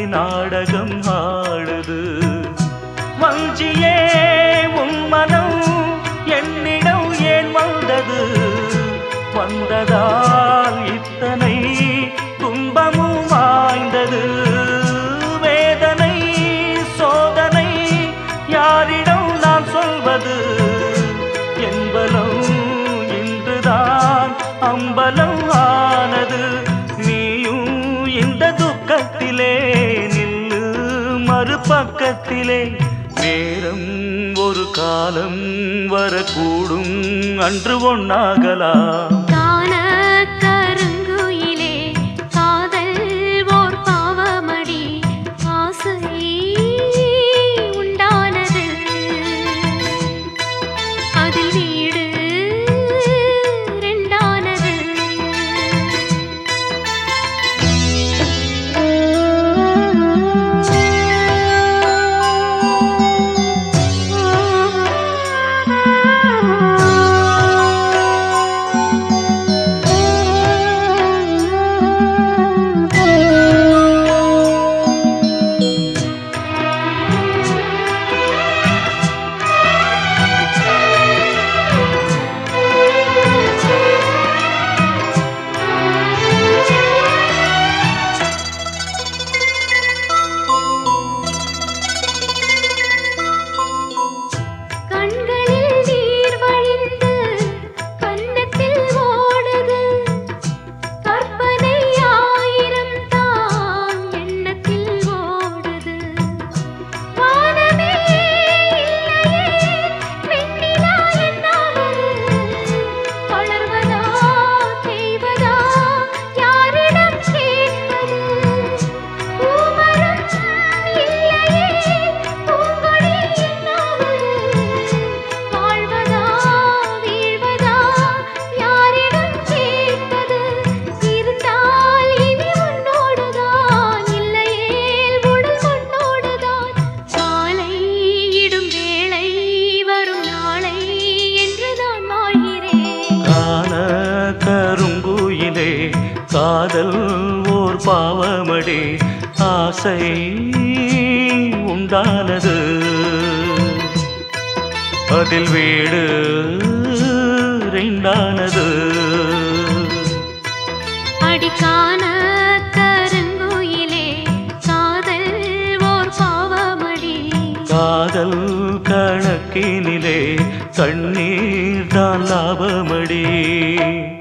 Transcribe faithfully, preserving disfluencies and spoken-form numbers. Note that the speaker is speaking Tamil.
நாடகம் ஆடுது. வஞ்சியே உன் மனம் என்னிடம் ஏன் வந்தது? வந்ததால் இத்தனை துன்பமும் வாய்ந்தது. வேதனை சோதனை யாரிடம் நான் சொல்வது? என்பலம் இன்றுதான் அம்பலம் ஆனது. நீயும் இந்த துக்கத்திலே நில்லு மறுபக்கத்திலே. நேரம் ஒரு காலம் வரக்கூடும், அன்று ஒன்னாகலாம். கருங்குயிலே காதல் ஓர் பாவமடி, ஆசை உண்டானது அதில் வீடு ரெண்டானது. அடிக்கான கருங்குயிலே காதல் ஓர் பாவமடி, காதல் கணக்கினிலே தண்ணீர் தான் லாபமடி.